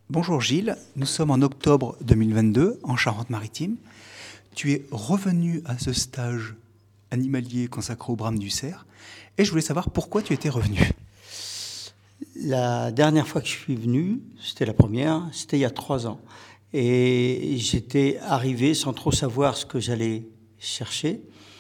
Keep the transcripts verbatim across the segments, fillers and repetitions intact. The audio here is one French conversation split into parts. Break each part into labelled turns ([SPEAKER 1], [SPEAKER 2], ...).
[SPEAKER 1] Bonjour Gilles, nous sommes en octobre deux mille vingt-deux en Charente-Maritime. Tu es revenu à ce stage animalier consacré au brame du cerf et je voulais savoir pourquoi tu étais revenu.
[SPEAKER 2] La dernière fois que je suis venu, c'était la première, c'était il y a trois ans. Et j'étais arrivé sans trop savoir ce que j'allais chercher,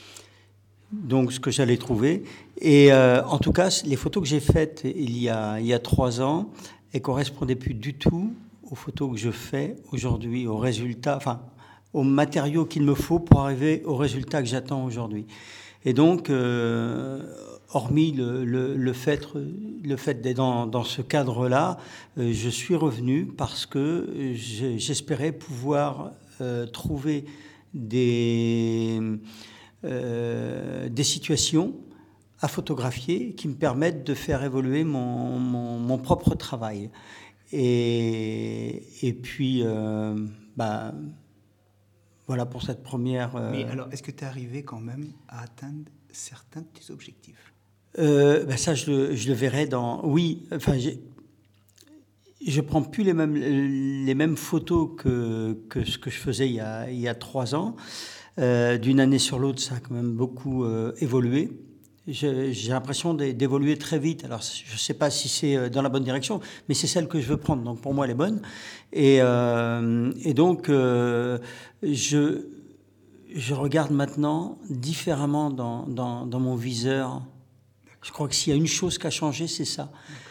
[SPEAKER 2] donc ce que j'allais trouver. Et euh, en tout cas, les photos que j'ai faites il y a, il y a trois ans, elles ne correspondaient plus du tout aux photos que je fais aujourd'hui, aux résultats, enfin, aux matériaux qu'il me faut pour arriver au résultat que j'attends aujourd'hui. Et donc, euh, hormis le, le, le fait, le fait d'être dans, dans ce cadre-là, euh, je suis revenu parce que j'espérais pouvoir euh, trouver des, euh, des situations à photographier qui me permettent de faire évoluer mon, mon, mon propre travail. Et, et puis, euh, bah, voilà pour cette première...
[SPEAKER 1] Euh... Mais alors, est-ce que tu es arrivé quand même à atteindre certains de tes objectifs ?
[SPEAKER 2] euh, ben Ça, je, je le verrai dans... Oui, enfin, j'ai... je ne prends plus les mêmes, les mêmes photos que, que ce que je faisais il y a, il y a trois ans. Euh, d'une année sur l'autre, ça a quand même beaucoup euh, évolué. J'ai, j'ai l'impression d'évoluer très vite. Alors, je ne sais pas si c'est dans la bonne direction, mais c'est celle que je veux prendre. Donc, pour moi, elle est bonne. Et, euh, et donc, euh, je, je regarde maintenant différemment dans, dans, dans mon viseur. Je crois que s'il y a une chose qui a changé, c'est ça.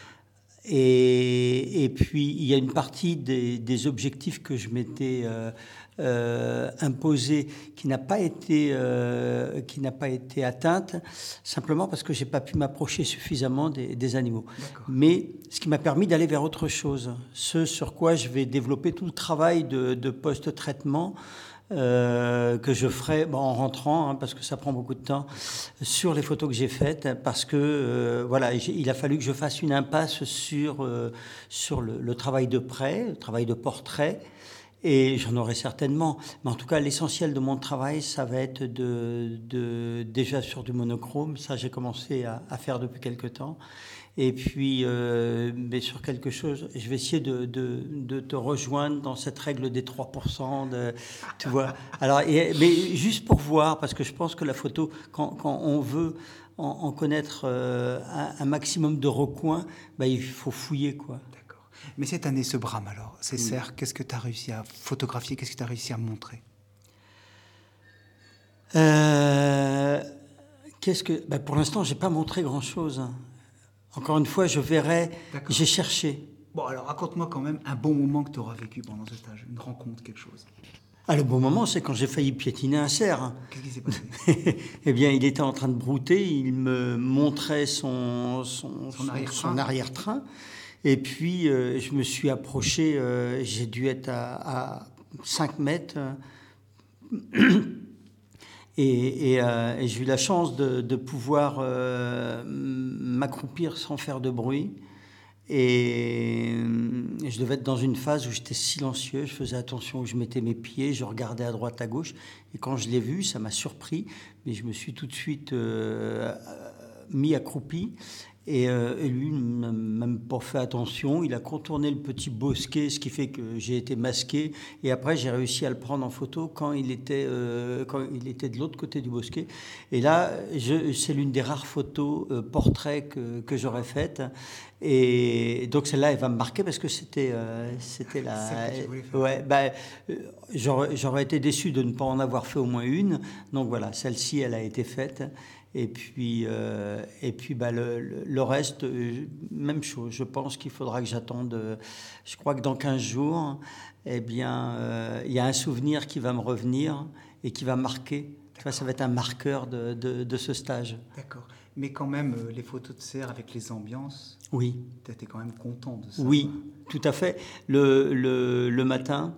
[SPEAKER 2] Et, et puis, il y a une partie des, des objectifs que je m'étais euh, euh, imposé qui n'a pas été, euh, qui n'a pas été atteinte, simplement parce que je n'ai pas pu m'approcher suffisamment des, des animaux. D'accord. Mais ce qui m'a permis d'aller vers autre chose, ce sur quoi je vais développer tout le travail de, de post-traitement Euh, que je ferai bon, en rentrant, hein, parce que ça prend beaucoup de temps, sur les photos que j'ai faites, parce que euh, voilà, il a fallu que je fasse une impasse sur, euh, sur le, le travail de prêt, le travail de portrait, et j'en aurai certainement. Mais en tout cas, l'essentiel de mon travail, ça va être de, de, déjà sur du monochrome, ça j'ai commencé à, à faire depuis quelque temps. Et puis, euh, mais sur quelque chose, je vais essayer de, de, de te rejoindre dans cette règle des trois pour cent, de, tu vois. Alors, et, mais juste pour voir, parce que je pense que la photo, quand, quand on veut en, en connaître euh, un, un maximum de recoins, ben, il faut fouiller, quoi.
[SPEAKER 1] D'accord. Mais cette année, ce brame, alors, ces oui. cerfs, qu'est-ce que tu as réussi à photographier, qu'est-ce que tu as réussi à montrer ?
[SPEAKER 2] euh, qu'est-ce que, ben, pour l'instant, je n'ai pas montré grand-chose. Encore une fois, je verrai, D'accord. j'ai cherché.
[SPEAKER 1] Bon, alors raconte-moi quand même un bon moment que tu auras vécu pendant ce stage, une rencontre, quelque chose.
[SPEAKER 2] Ah, le bon moment, c'est quand j'ai failli piétiner un cerf.
[SPEAKER 1] Qu'est-ce qui s'est passé ?
[SPEAKER 2] Eh bien, il était en train de brouter, il me montrait son, son,
[SPEAKER 1] son, arrière-train.
[SPEAKER 2] son arrière-train. Et puis, euh, je me suis approché, euh, j'ai dû être à, à cinq mètres. Et, et, euh, et j'ai eu la chance de, de pouvoir euh, m'accroupir sans faire de bruit. Et, et je devais être dans une phase où j'étais silencieux, je faisais attention où je mettais mes pieds, je regardais à droite, à gauche. Et quand je l'ai vu, ça m'a surpris, mais je me suis tout de suite euh, mis accroupi. Et, euh, et lui n'a même pas fait attention, il a contourné le petit bosquet, ce qui fait que j'ai été masqué. Et après, j'ai réussi à le prendre en photo quand il était, euh, quand il était de l'autre côté du bosquet. Et là, je, c'est l'une des rares photos euh, portraits que, que j'aurais faites. Et donc celle-là, elle va me marquer parce que c'était, euh, c'était la. Ouais, bah, euh, j'aurais, j'aurais été déçu de ne pas en avoir fait au moins une. Donc voilà, celle-ci, elle a été faite. Et puis, euh, et puis bah, le, le, le reste, même chose. Je pense qu'il faudra que j'attende. Je crois que dans quinze jours, eh bien, euh, il y a un souvenir qui va me revenir et qui va marquer. Tu vois, ça va être un marqueur de, de, de ce stage.
[SPEAKER 1] D'accord. Mais quand même, les photos de cerfs avec les ambiances,
[SPEAKER 2] oui.
[SPEAKER 1] Tu étais quand même content de ça.
[SPEAKER 2] Oui, tout à fait. Le, le, le matin,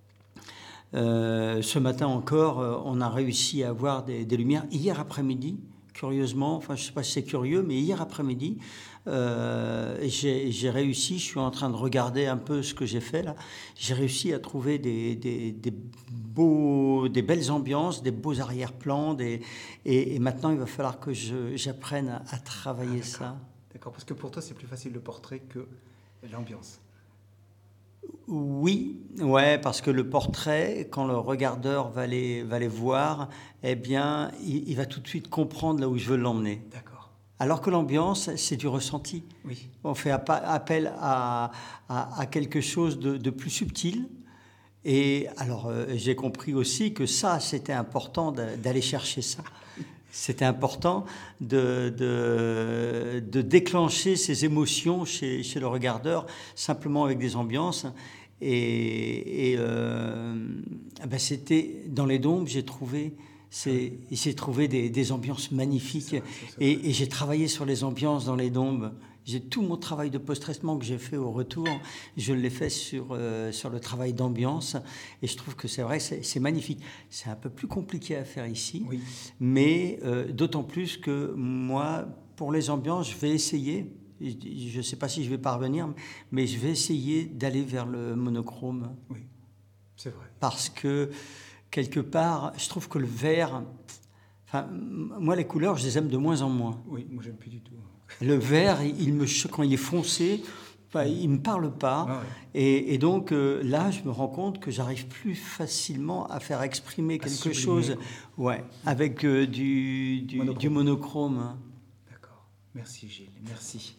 [SPEAKER 2] euh, ce matin encore, on a réussi à avoir des, des lumières. Hier après-midi, curieusement, enfin je ne sais pas si c'est curieux, mais hier après-midi, euh, j'ai, j'ai réussi, je suis en train de regarder un peu ce que j'ai fait là, j'ai réussi à trouver des, des, des, beaux, des belles ambiances, des beaux arrière-plans, des, et, et maintenant il va falloir que je, j'apprenne à, à travailler ah,
[SPEAKER 1] d'accord.
[SPEAKER 2] ça.
[SPEAKER 1] D'accord, parce que pour toi c'est plus facile le portrait que l'ambiance.
[SPEAKER 2] Oui, ouais, parce que le portrait, quand le regardeur va les, va les voir, eh bien, il, il va tout de suite comprendre là où je veux l'emmener.
[SPEAKER 1] D'accord.
[SPEAKER 2] Alors que l'ambiance, c'est du ressenti.
[SPEAKER 1] Oui.
[SPEAKER 2] On fait appel à, à, à quelque chose de, de plus subtil. Et alors, euh, j'ai compris aussi que ça, c'était important d'aller chercher ça. C'était important de, de, de déclencher ces émotions chez, chez le regardeur, simplement avec des ambiances. Et, et euh, ben c'était dans les Dombes, j'ai trouvé, j'ai trouvé des, des ambiances magnifiques. C'est vrai, c'est et, et j'ai travaillé sur les ambiances dans les Dombes. J'ai tout mon travail de post-traitement que j'ai fait au retour, je l'ai fait sur, euh, sur le travail d'ambiance. Et je trouve que c'est vrai, c'est magnifique. C'est un peu plus compliqué à faire ici, oui. mais euh, d'autant plus que moi, pour les ambiances, je vais essayer, je ne sais pas si je vais parvenir, mais je vais essayer d'aller vers le monochrome.
[SPEAKER 1] Oui, c'est vrai.
[SPEAKER 2] Parce que, quelque part, je trouve que le vert... Enfin, moi, les couleurs, je les aime de moins en moins.
[SPEAKER 1] Oui, moi, j'aime plus du tout.
[SPEAKER 2] Le vert, il me, quand il est foncé, enfin, il ne me parle pas. Ah ouais. et, et donc euh, là, je me rends compte que j'arrive plus facilement à faire exprimer à quelque chose ouais, avec euh, du, du, monochrome. du monochrome.
[SPEAKER 1] D'accord. Merci Gilles, merci.